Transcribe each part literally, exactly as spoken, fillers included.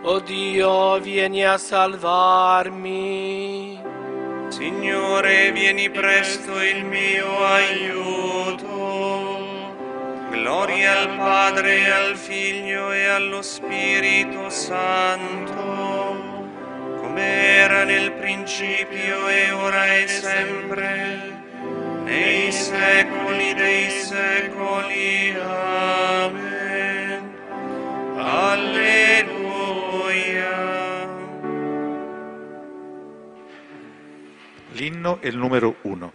O Dio, vieni a salvarmi. Signore, vieni presto il mio aiuto. Gloria al Padre, al Figlio e allo Spirito Santo, come era nel principio e ora e sempre, nei secoli dei secoli. Amen. Alleluia. L'inno è il numero uno.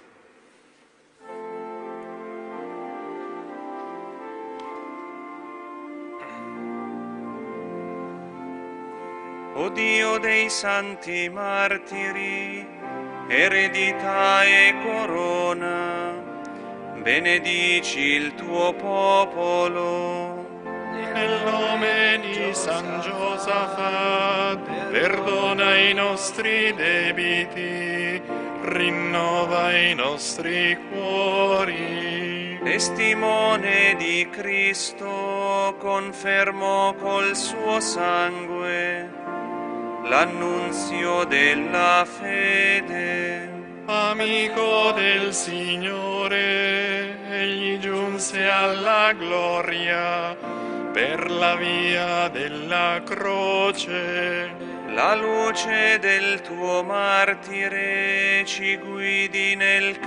O Dio dei santi martiri, eredità e corona, benedici il tuo popolo. Nel nome di San Giosafat, perdona i nostri debiti, rinnova i nostri cuori. Testimone di Cristo, confermò col suo sangue l'annunzio della fede. Amico del Signore, egli giunse alla gloria per la via della croce. La luce del tuo martire ci guidi nel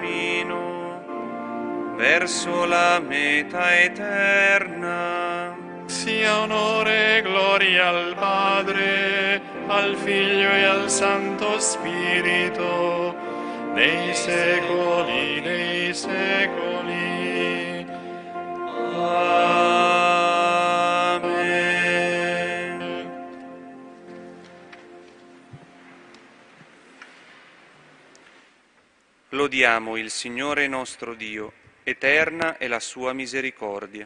cammino verso la meta eterna. Sia onore e gloria al Padre, al Figlio e al Santo Spirito, nei secoli dei secoli. Amen. Lodiamo il Signore nostro Dio, eterna è la sua misericordia.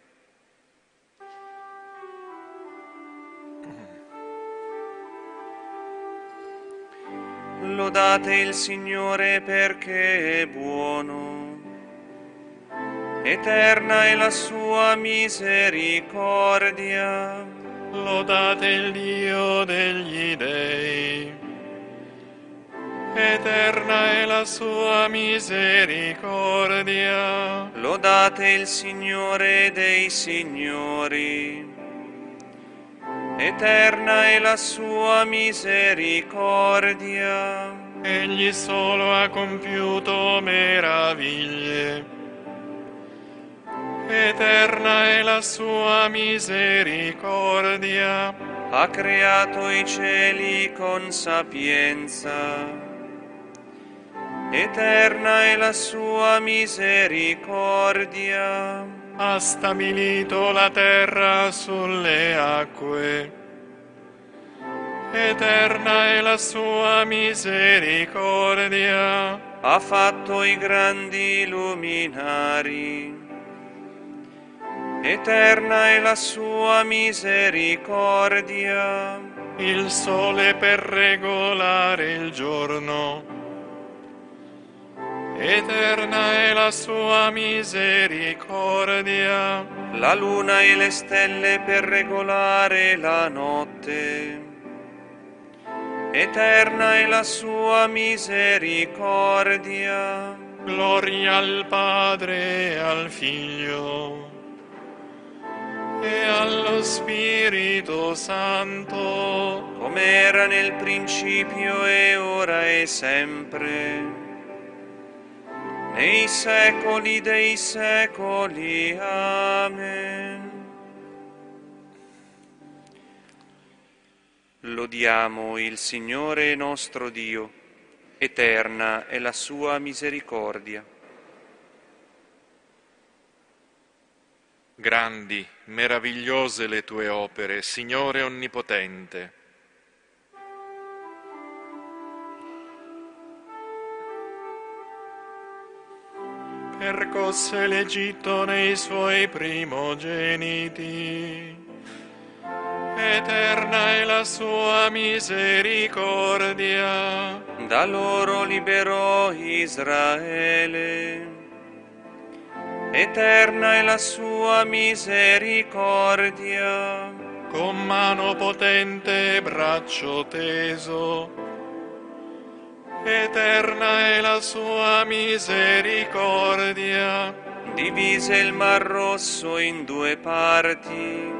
Lodate il Signore perché è buono, eterna è la sua misericordia. Lodate il Dio degli dei, eterna è la sua misericordia. Lodate il Signore dei signori, eterna è la sua misericordia. Egli solo ha compiuto meraviglie, eterna è la sua misericordia. Ha creato i cieli con sapienza, eterna è la sua misericordia. Ha stabilito la terra sulle acque, eterna è la sua misericordia. Ha fatto i grandi luminari, eterna è la sua misericordia. Il sole per regolare il giorno, eterna è la sua misericordia. La luna e le stelle per regolare la notte, eterna è la sua misericordia. Gloria al Padre e al Figlio e allo Spirito Santo, come era nel principio e ora e sempre, nei secoli dei secoli. Amen. Lodiamo il Signore nostro Dio, eterna è la sua misericordia. grandi, meravigliose le tue opere, Signore Onnipotente. Percosse l'Egitto nei suoi primogeniti, eterna è la sua misericordia. Da loro liberò Israele, eterna è la sua misericordia. con mano potente e braccio teso. Eterna è la sua misericordia. Divise il Mar Rosso in due parti.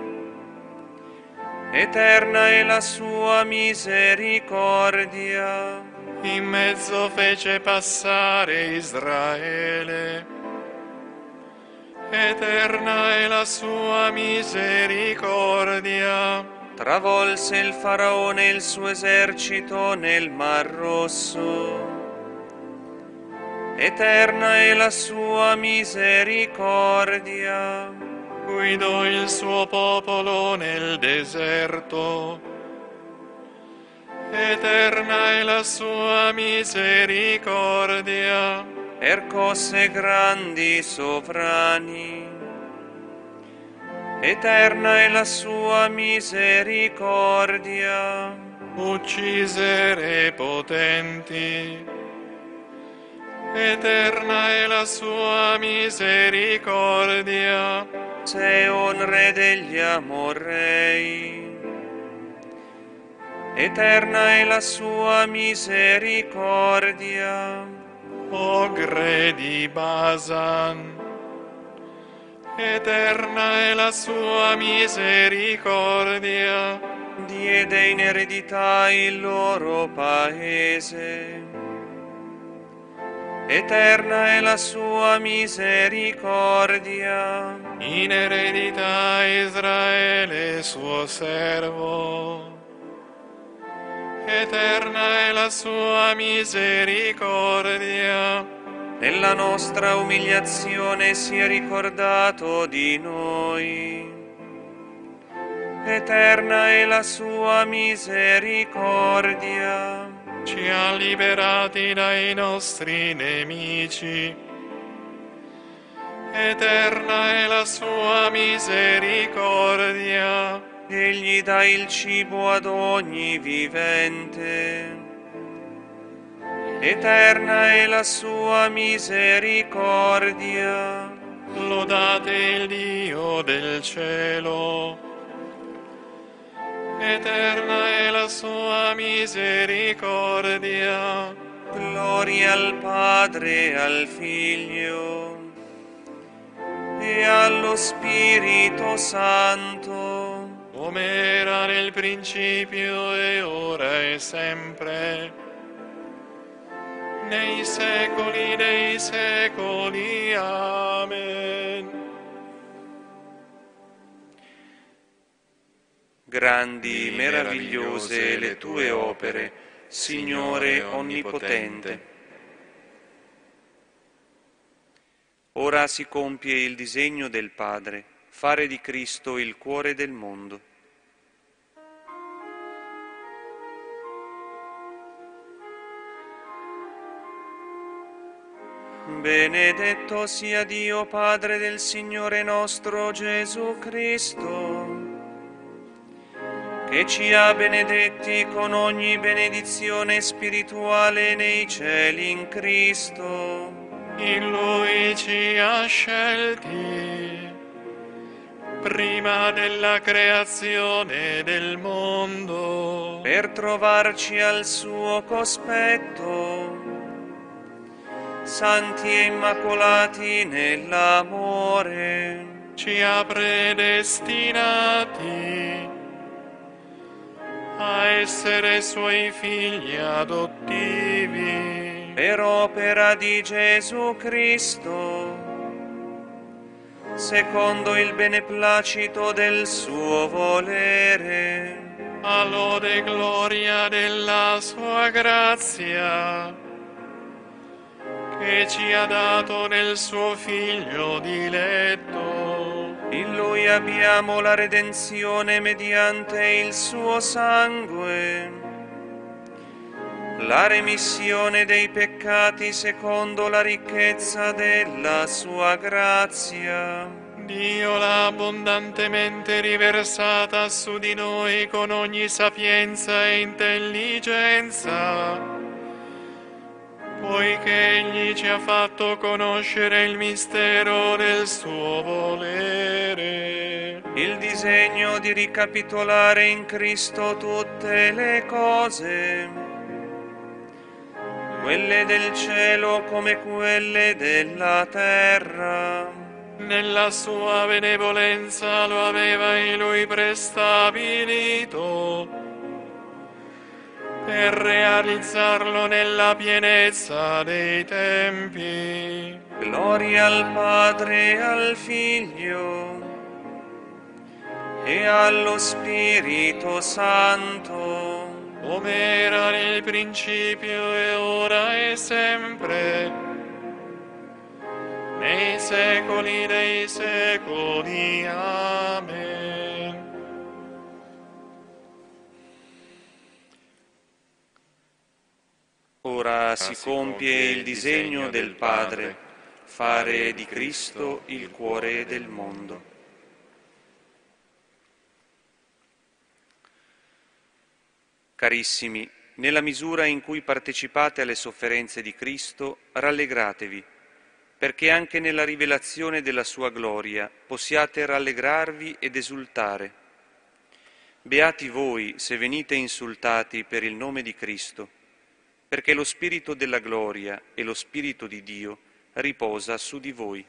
Eterna è la sua misericordia. In mezzo fece passare Israele. Eterna è la sua misericordia. Travolse il Faraone e il suo esercito nel Mar Rosso. Eterna è la sua misericordia. Guidò il suo popolo nel deserto. Eterna è la sua misericordia. Percosse grandi sovrani. Eterna è la sua misericordia. Uccise re potenti. Eterna è la sua misericordia. Seon re degli Amorrei. Eterna è la sua misericordia. Ogre di Basan. Eterna è la sua misericordia. Diede in eredità il loro paese. Eterna è la sua misericordia. In eredità Israele suo servo. Eterna è la sua misericordia. Nella nostra umiliazione si è ricordato di noi. Eterna è la sua misericordia. Ci ha liberati dai nostri nemici. Eterna è la sua misericordia. Egli dà il cibo ad ogni vivente. Eterna è la sua misericordia. Lodate il Dio del cielo. Eterna è la sua misericordia. Gloria al Padre e al Figlio e allo Spirito Santo, come era nel principio e ora e sempre, nei secoli dei secoli. Amen. Grandi, meravigliose le tue opere, Signore Onnipotente. Ora si compie il disegno del Padre, fare di Cristo il cuore del mondo. Benedetto sia Dio Padre del Signore nostro Gesù Cristo, che ci ha benedetti con ogni benedizione spirituale nei cieli in Cristo. In Lui ci ha scelti prima della creazione del mondo, per trovarci al suo cospetto, santi e immacolati nell'amore. Ci ha predestinati a essere Suoi figli adottivi, per opera di Gesù Cristo, secondo il beneplacito del suo volere, a lode e gloria della Sua grazia, che ci ha dato nel suo Figlio diletto. In Lui abbiamo la redenzione mediante il suo sangue, la remissione dei peccati secondo la ricchezza della sua grazia. Dio l'ha abbondantemente riversata su di noi con ogni sapienza e intelligenza, poiché Egli ci ha fatto conoscere il mistero del suo volere. il disegno di ricapitolare in Cristo tutte le cose, quelle del cielo come quelle della terra. Nella sua benevolenza lo aveva in lui prestabilito, per realizzarlo nella pienezza dei tempi. Gloria al Padre e al Figlio e allo Spirito Santo, come era nel principio e ora e sempre, nei secoli dei secoli. Amen. Ora si compie il disegno del Padre, fare di Cristo il cuore del mondo. Carissimi, nella misura in cui partecipate alle sofferenze di Cristo, rallegratevi, perché anche nella rivelazione della sua gloria possiate rallegrarvi ed esultare. Beati voi se venite insultati per il nome di Cristo, perché lo Spirito della gloria e lo Spirito di Dio riposa su di voi.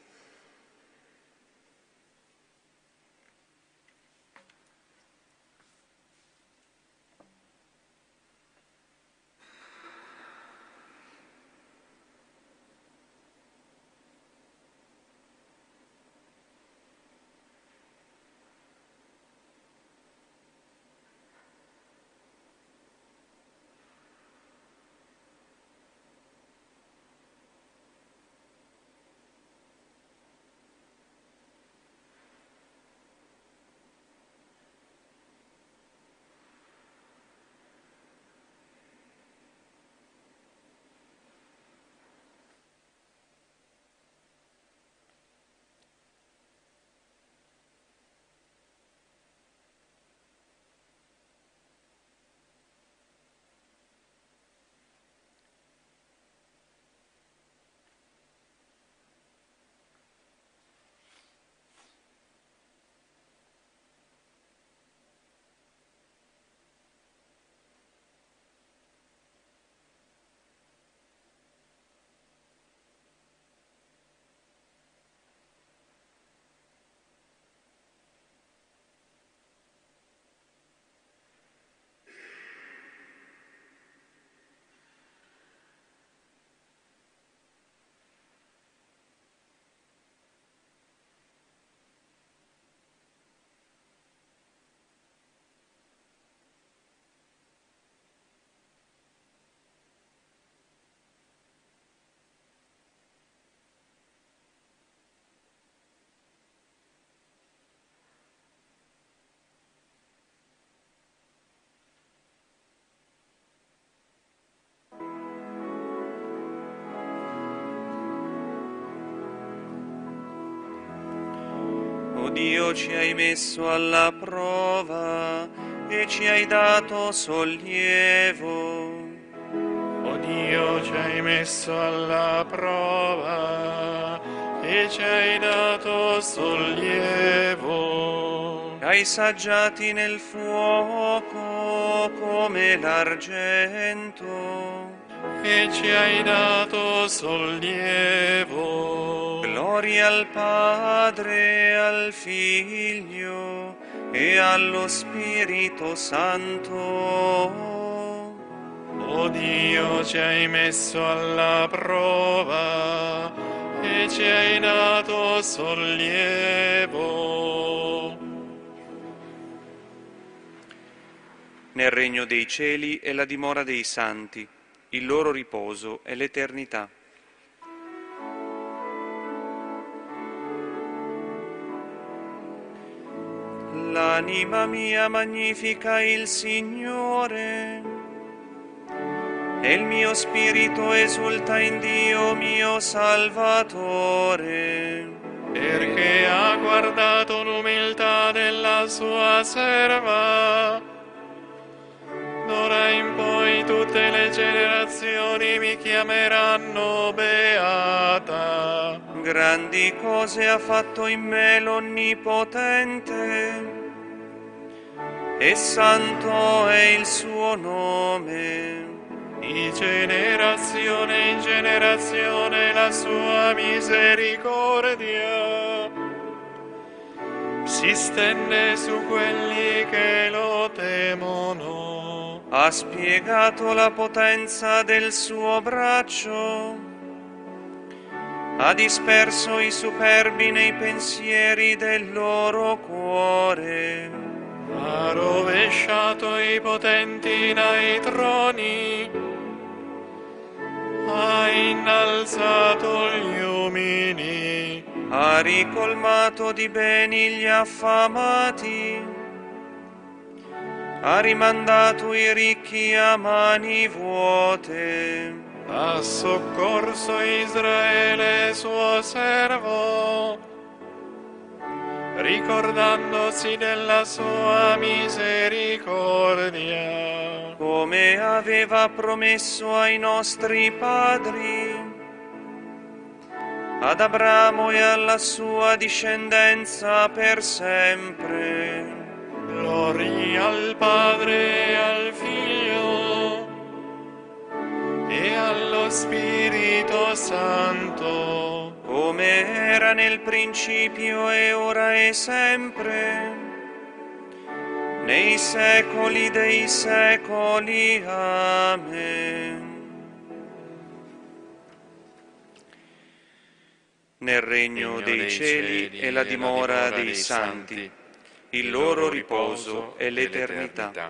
O Dio, ci hai messo alla prova e ci hai dato sollievo. O Dio, ci hai messo alla prova e ci hai dato sollievo. Hai saggiati nel fuoco come l'argento e ci hai dato sollievo. Gloria al Padre, al Figlio e allo Spirito Santo. O Dio, ci hai messo alla prova e ci hai dato sollievo. Nel regno dei cieli è la dimora dei santi, il loro riposo è l'eternità. L'anima mia magnifica il Signore, e il mio spirito esulta in Dio mio Salvatore, perché ha guardato l'umiltà della sua serva. D'ora in poi tutte le generazioni mi chiameranno beata. grandi cose ha fatto in me l'Onnipotente, e santo è il suo nome. Di generazione in generazione la sua misericordia si stende su quelli che lo temono. Ha spiegato la potenza del suo braccio, ha disperso i superbi nei pensieri del loro cuore. Ha rovesciato i potenti dai troni, ha innalzato gli umili, ha ricolmato di beni gli affamati, ha rimandato i ricchi a mani vuote. ha soccorso Israele suo servo, ricordandosi della sua misericordia, come aveva promesso ai nostri padri, ad Abramo e alla sua discendenza per sempre. Gloria al Padre e al Figlio e allo Spirito Santo, come era nel principio e ora e sempre, nei secoli dei secoli. Amen. Nel regno dei cieli è la dimora dei santi, il loro riposo è l'eternità.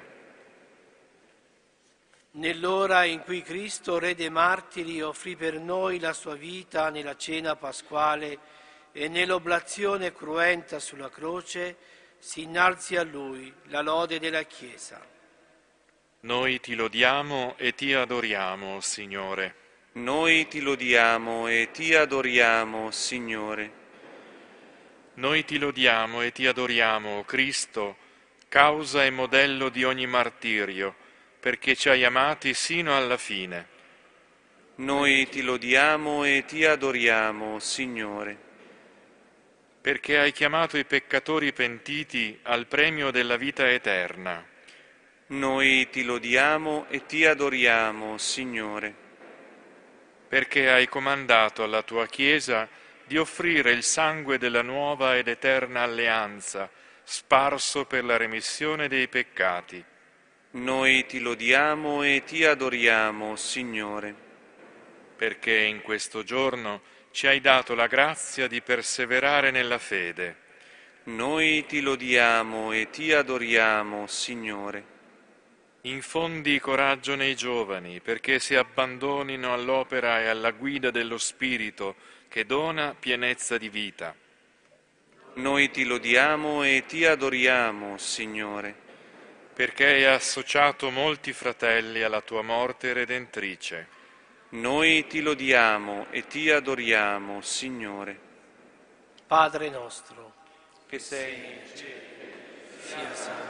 Nell'ora in cui Cristo, Re dei martiri, offrì per noi la sua vita nella cena pasquale e nell'oblazione cruenta sulla croce, si innalzi a Lui la lode della Chiesa. Noi ti lodiamo e ti adoriamo, Signore. Noi ti lodiamo e ti adoriamo, Signore. Noi ti lodiamo e ti adoriamo, Cristo, causa e modello di ogni martirio, perché ci hai amati sino alla fine. Noi ti lodiamo e ti adoriamo, Signore. Perché hai chiamato i peccatori pentiti al premio della vita eterna. Noi ti lodiamo e ti adoriamo, Signore. Perché hai comandato alla tua Chiesa di offrire il sangue della nuova ed eterna alleanza, sparso per la remissione dei peccati. Noi ti lodiamo e ti adoriamo, Signore. Perché in questo giorno ci hai dato la grazia di perseverare nella fede. Noi ti lodiamo e ti adoriamo, Signore. Infondi coraggio nei giovani, perché si abbandonino all'opera e alla guida dello Spirito, che dona pienezza di vita. Noi ti lodiamo e ti adoriamo, Signore. Perché hai associato molti fratelli alla tua morte redentrice. Noi ti lodiamo e ti adoriamo, Signore. Padre nostro, Che sei in cielo, sia santificato.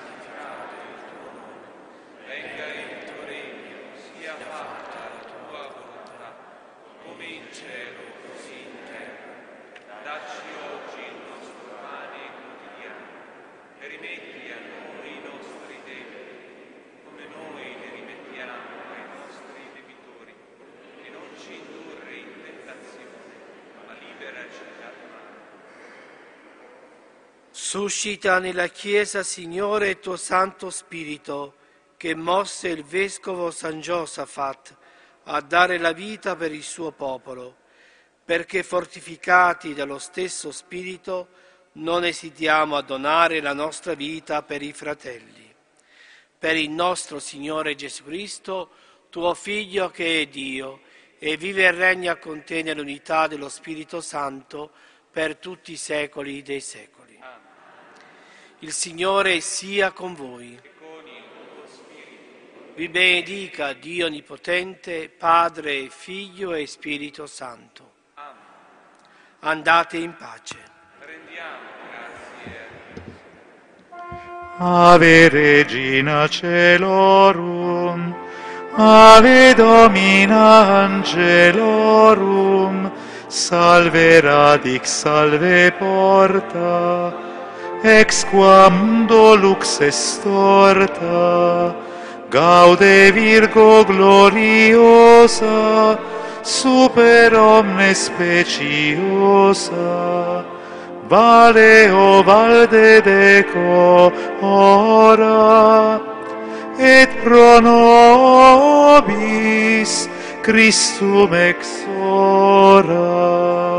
venga il tuo regno, sia fatta la tua volontà, come in cielo così in terra. Dacci oggi il nostro pane quotidiano e rimetti a noi i nostri debiti, come noi li rimettiamo ai nostri debitori, e non ci indurre in tentazione, ma liberaci dal male. Suscita nella Chiesa, Signore, il tuo Santo Spirito, che mosse il Vescovo San Giosafat a dare la vita per il suo popolo, perché fortificati dallo stesso Spirito non esitiamo a donare la nostra vita per i fratelli. Per il nostro Signore Gesù Cristo, tuo Figlio che è Dio, e vive e regna con te nell'unità dello Spirito Santo per tutti i secoli dei secoli. Il Signore sia con voi. Vi benedica Dio Onnipotente, Padre, Figlio e Spirito Santo. Andate in pace. Rendiamo grazie. Ave Regina Celorum, Ave Domina Angelorum, salve radix, salve porta, ex quam dolux estorta, gaude Virgo gloriosa, super omnes speciosa, vale o valde deco ora, et pro nobis Christum exora.